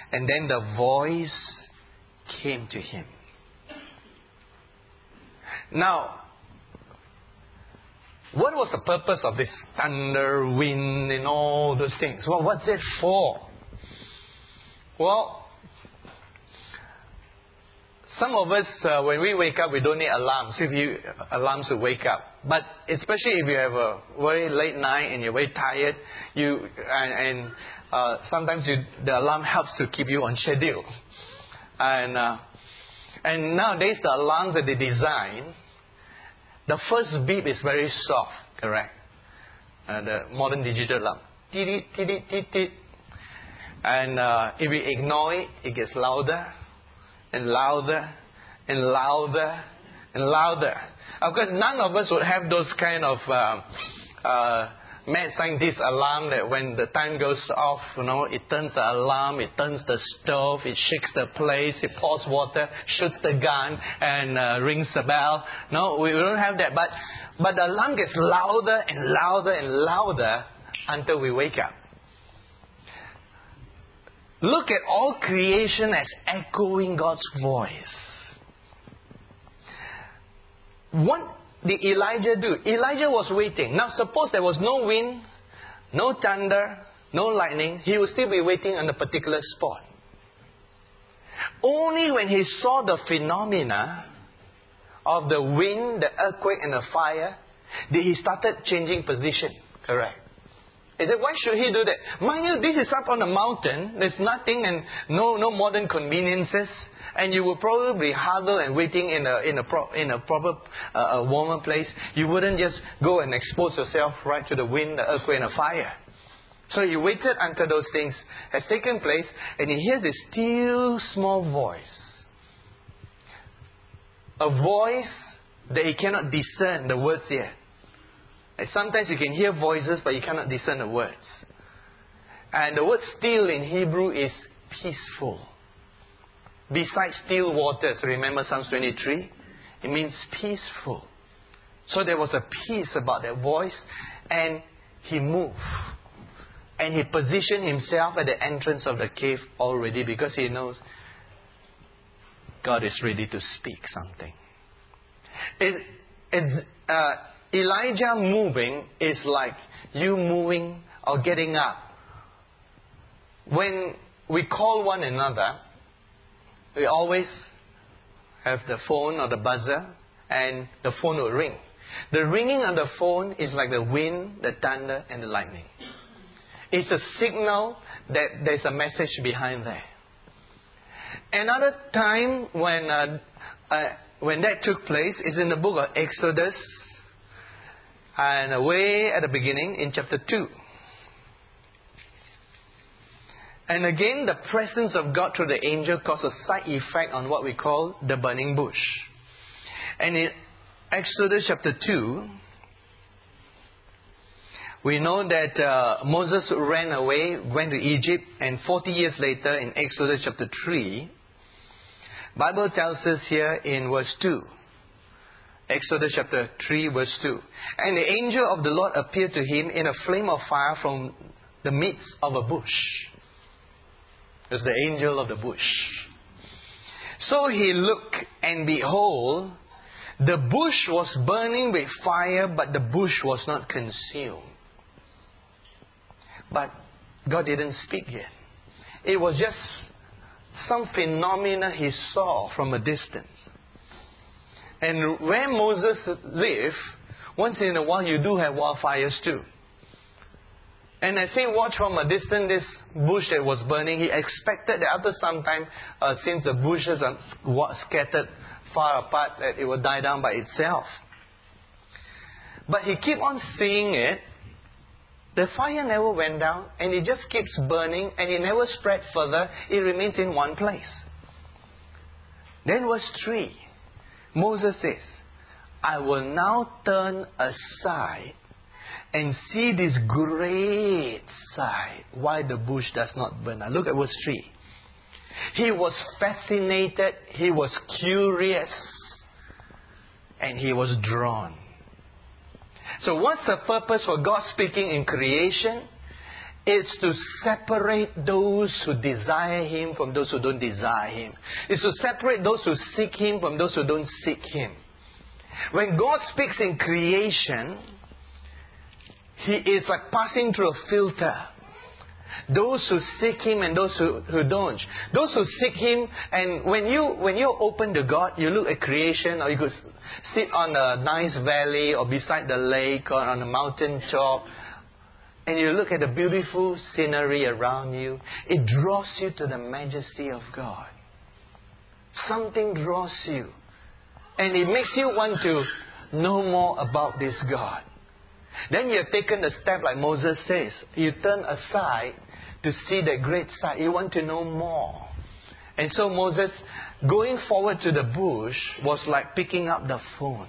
And then the voice came to him. Now, what was the purpose of this thunder, wind, and all those things? Well, what's it for? Well, some of us, when we wake up, we don't need alarms. Alarms to wake up. But especially if you have a very late night and you're very tired, sometimes the alarm helps to keep you on schedule. And nowadays, the alarms that they design, the first beep is very soft, correct? The modern digital alarm. Tidit, tidit, titit. And if we ignore it, it gets louder and louder and louder and louder. Of course, none of us would have those kind of mad scientist alarm that when the time goes off, it turns the alarm, it turns the stove, it shakes the place, it pours water, shoots the gun, and rings the bell. No, we don't have that. But the alarm gets louder and louder and louder until we wake up. Look at all creation as echoing God's voice. What did Elijah do? Elijah was waiting. Now suppose there was no wind, no thunder, no lightning. He would still be waiting on a particular spot. Only when he saw the phenomena of the wind, the earthquake and the fire, did he started changing position. Correct. He said, why should he do that? Mind you, this is up on a mountain. There's nothing and no modern conveniences. And you will probably be huddled and waiting in a proper warmer place. You wouldn't just go and expose yourself right to the wind, the earthquake, and the fire. So he waited until those things has taken place, and he hears this still small voice. A voice that he cannot discern the words here. And sometimes you can hear voices, but you cannot discern the words. And the word still in Hebrew is peaceful. Besides still waters, remember Psalms 23? It means peaceful. So there was a peace about that voice, and he moved. And he positioned himself at the entrance of the cave already because he knows God is ready to speak something. Elijah moving is like you moving or getting up. When we call one another, we always have the phone or the buzzer, and the phone will ring. The ringing of the phone is like the wind, the thunder, and the lightning. It's a signal that there's a message behind there. Another time when that took place is in the book of Exodus, and way at the beginning in chapter 2. And again, the presence of God through the angel caused a side effect on what we call the burning bush. And in Exodus chapter 2, we know that Moses ran away, went to Egypt, and 40 years later in Exodus chapter 3, Bible tells us here in verse 2, Exodus chapter 3 verse 2, and the angel of the Lord appeared to him in a flame of fire from the midst of a bush. It's the angel of the bush. So he looked, and behold, the bush was burning with fire, but the bush was not consumed. But God didn't speak yet. It was just some phenomena he saw from a distance. And where Moses lived, once in a while you do have wildfires too. And as he watched from a distance this bush that was burning, he expected that after some time, since the bushes are scattered far apart, that it will die down by itself. But he kept on seeing it. The fire never went down, and it just keeps burning, and it never spread further. It remains in one place. Then verse 3, Moses says, I will now turn aside and see this great sight, why the bush does not burn. Now look at verse 3. He was fascinated, he was curious, and he was drawn. So what's the purpose for God speaking in creation? It's to separate those who desire Him from those who don't desire Him. It's to separate those who seek Him from those who don't seek Him. When God speaks in creation, He is like passing through a filter. Those who seek Him and those who don't. Those who seek Him, and when you open to God, you look at creation, or you could sit on a nice valley or beside the lake or on a mountain top, and you look at the beautiful scenery around you. It draws you to the majesty of God. Something draws you. And it makes you want to know more about this God. Then you have taken the step like Moses says. You turn aside to see the great sight. You want to know more. And so Moses, going forward to the bush, was like picking up the phone.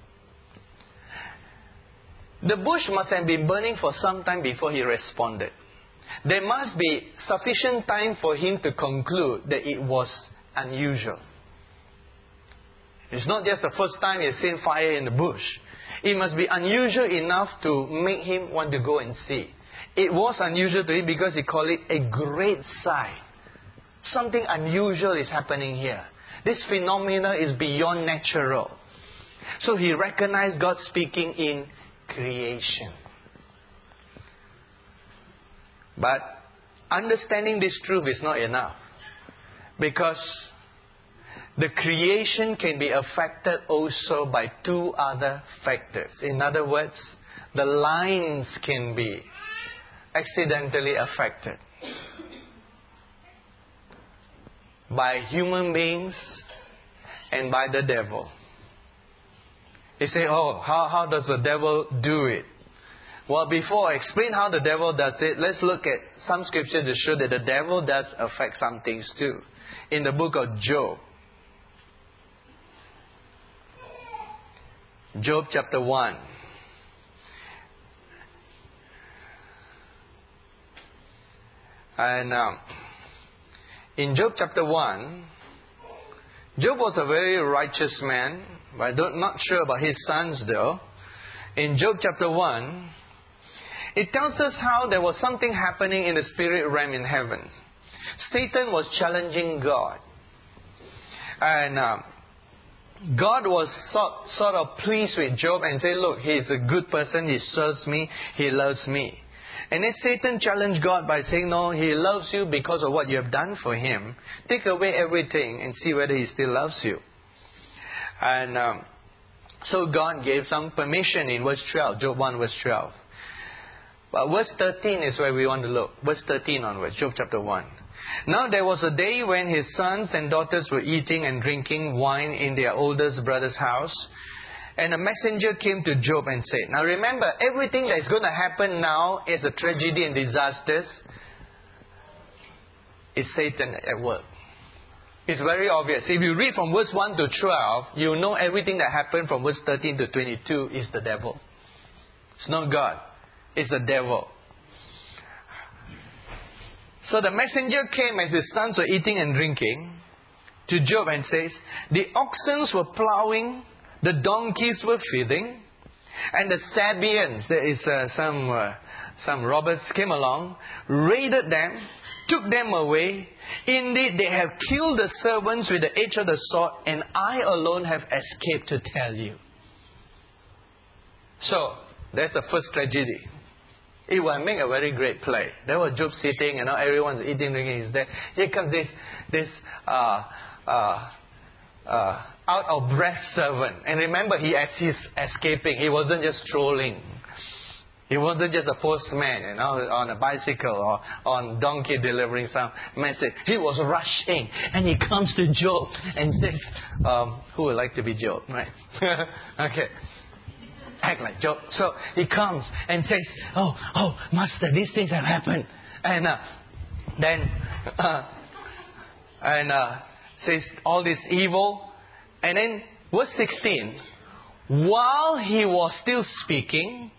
The bush must have been burning for some time before he responded. There must be sufficient time for him to conclude that it was unusual. It's not just the first time he's seen fire in the bush. It must be unusual enough to make him want to go and see. It was unusual to him because he called it a great sight. Something unusual is happening here. This phenomena is beyond natural. So he recognized God speaking in creation. But understanding this truth is not enough. Because the creation can be affected also by two other factors. In other words, the lines can be accidentally affected by human beings and by the devil. You say, oh, how does the devil do it? Well, before I explain how the devil does it, let's look at some scripture to show that the devil does affect some things too. In the book of Job. Job chapter 1. And in Job chapter 1, Job was a very righteous man. But I'm not sure about his sons though. In Job chapter 1, it tells us how there was something happening in the spirit realm in heaven. Satan was challenging God. And God was sort of pleased with Job and said, look, he's a good person, he serves me, he loves me. And then Satan challenged God by saying, no, he loves you because of what you have done for him. Take away everything and see whether he still loves you. And so God gave some permission in verse 12, Job 1 verse 12. But verse 13 is where we want to look. Verse 13 onwards, Job chapter 1. Now there was a day when his sons and daughters were eating and drinking wine in their oldest brother's house. And a messenger came to Job and said, now remember, everything that is going to happen now is a tragedy and disasters. Is Satan at work. It's very obvious. If you read from verse 1 to 12, you know everything that happened from verse 13 to 22 is the devil. It's not God. It's the devil. So the messenger came as his sons were eating and drinking to Job and says, the oxen were plowing, the donkeys were feeding, and the Sabeans, there is some robbers came along, raided them, took them away. Indeed, they have killed the servants with the edge of the sword, and I alone have escaped to tell you. So, that's the first tragedy. It will make a very great play. There was Job sitting, and now everyone's eating, drinking. He's there. Here comes this out of breath servant. And remember, as he's escaping, he wasn't just strolling. He wasn't just a postman, on a bicycle or on donkey delivering some message. He was rushing, and he comes to Job and says, "Who would like to be Job, right?" Okay. Act like Job. So he comes and says, "Oh, Master, these things have happened," and then says all this evil, and then verse 16. While he was still speaking,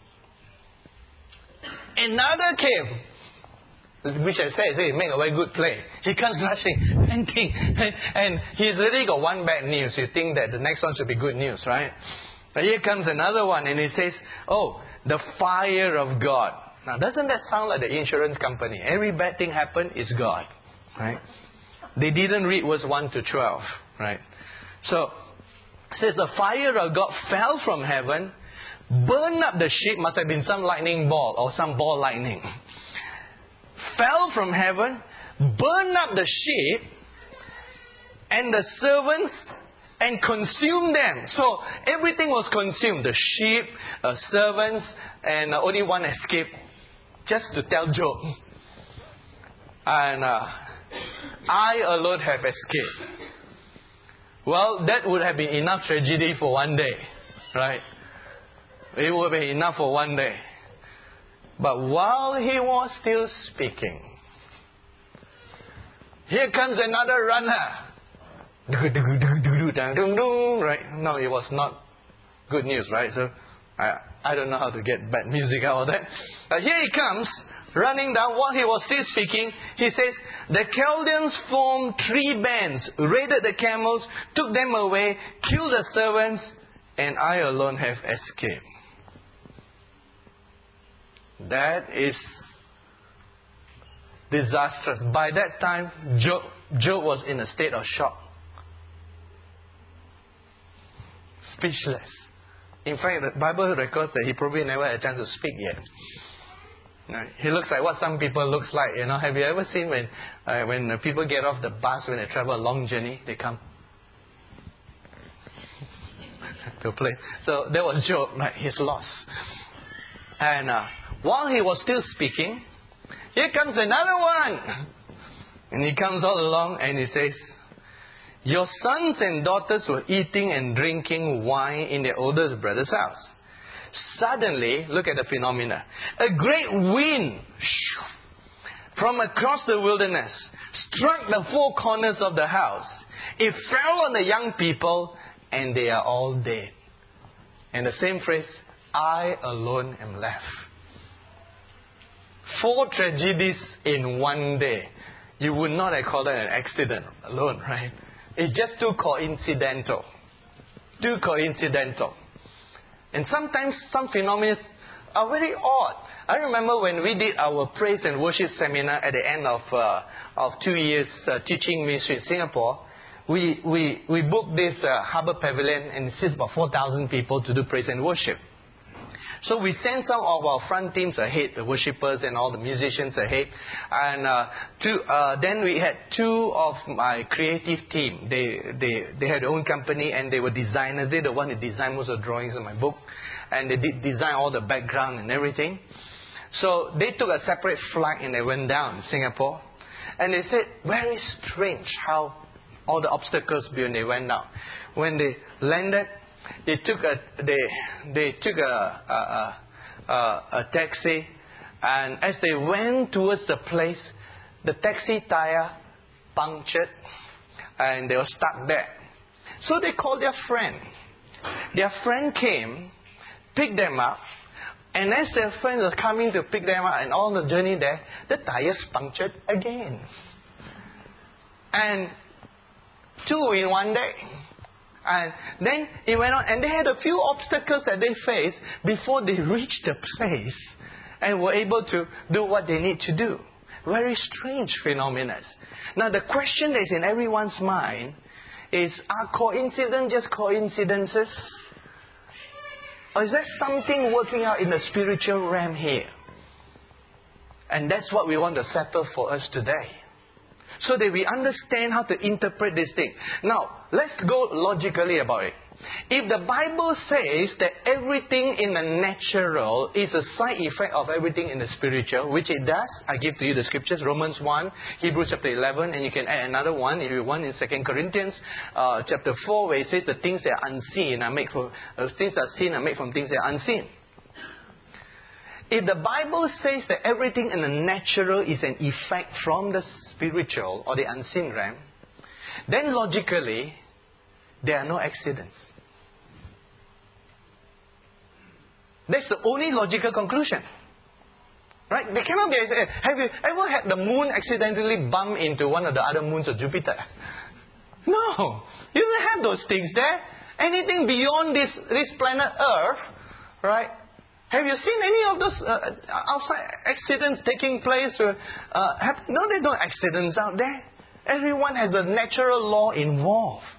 another came. Which I said, make a very good play. He comes rushing, panting, and he's already got one bad news. You think that the next one should be good news, right? But here comes another one, and he says, the fire of God. Now, doesn't that sound like the insurance company? Every bad thing happen is God, right? They didn't read verse 1 to 12, right? So, it says the fire of God fell from heaven, burned up the sheep, must have been some lightning ball or some ball lightning. Fell from heaven, burned up the sheep and the servants and consumed them. So everything was consumed. The sheep, servants, and only one escaped. Just to tell Job. And I alone have escaped. Well, that would have been enough tragedy for one day. Right? It would be enough for one day. But while he was still speaking, here comes another runner. Right? No, it was not good news, right? So I don't know how to get bad music out of that. But here he comes, running down. While he was still speaking, he says, the Chaldeans formed 3 bands, raided the camels, took them away, killed the servants, and I alone have escaped. That is disastrous. By that time, Job was in a state of shock. Speechless. In fact, the Bible records that he probably never had a chance to speak yet. He looks like what some people looks like. Have you ever seen when people get off the bus when they travel a long journey, they come to play. So that was Job, right? He's lost. And while he was still speaking, here comes another one. And he comes all along and he says, your sons and daughters were eating and drinking wine in their oldest brother's house. Suddenly, look at the phenomena. A great wind from across the wilderness struck the 4 corners of the house. It fell on the young people and they are all dead. And the same phrase, I alone am left. 4 tragedies in one day. You would not have called it an accident alone, right? It's just too coincidental. Too coincidental. And sometimes some phenomena are very odd. I remember when we did our praise and worship seminar at the end of 2 years teaching ministry in Singapore, we booked this Harbour Pavilion and it sits about 4,000 people to do praise and worship. So we sent some of our front teams ahead, the worshippers and all the musicians ahead. And then we had 2 of my creative team. They had their own company and they were designers. They're the one who designed most of the drawings in my book. And they did design all the background and everything. So they took a separate flight and they went down to Singapore. And they said, very strange how all the obstacles when they went down. When they landed, they took a taxi, and as they went towards the place, the taxi tire punctured, and they were stuck there. So they called their friend. Their friend came, picked them up, and as their friend was coming to pick them up, and on the journey there, the tires punctured again, and 2 in one day. And then it went on, and they had a few obstacles that they faced before they reached the place and were able to do what they need to do. Very strange phenomena. Now the question that is in everyone's mind is, are coincidences just coincidences? Or is there something working out in the spiritual realm here? And that's what we want to settle for us today. So that we understand how to interpret this thing. Now, let's go logically about it. If the Bible says that everything in the natural is a side effect of everything in the spiritual, which it does, I give to you the scriptures, Romans 1, Hebrews chapter 11, and you can add another one if you want in 2 Corinthians chapter 4, where it says the things that are unseen are made from things that are seen are made from things that are unseen. If the Bible says that everything in the natural is an effect from the spiritual or the unseen realm, then logically, there are no accidents. That's the only logical conclusion. Right? There cannot be accident. Have you ever had the moon accidentally bump into one of the other moons of Jupiter? No. You don't have those things there. Anything beyond this planet Earth, right, Have you seen any of those outside accidents taking place? No, there are no accidents out there. Everyone has a natural law involved.